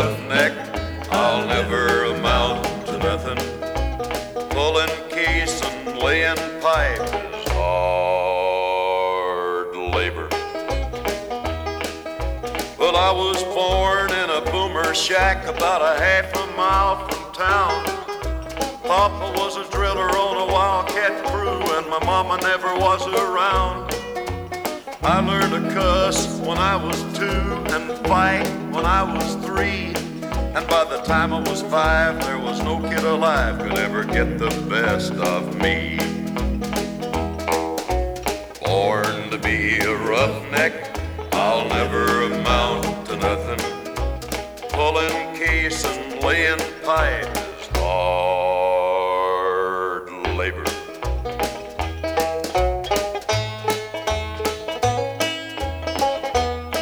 roughneck, I'll never amount to nothing. Pulling case and laying pipe is hard labor. Well, I was born in a boomer shack about a half a mile from town. Papa was a driller on a wildcat crew, and my mama never was around. I learned to cuss when I was 2 and fight when I was 3. And by the time I was 5, there was no kid alive could ever get the best of me. Born to be a roughneck, I'll never amount to nothing. Pulling case and laying pipe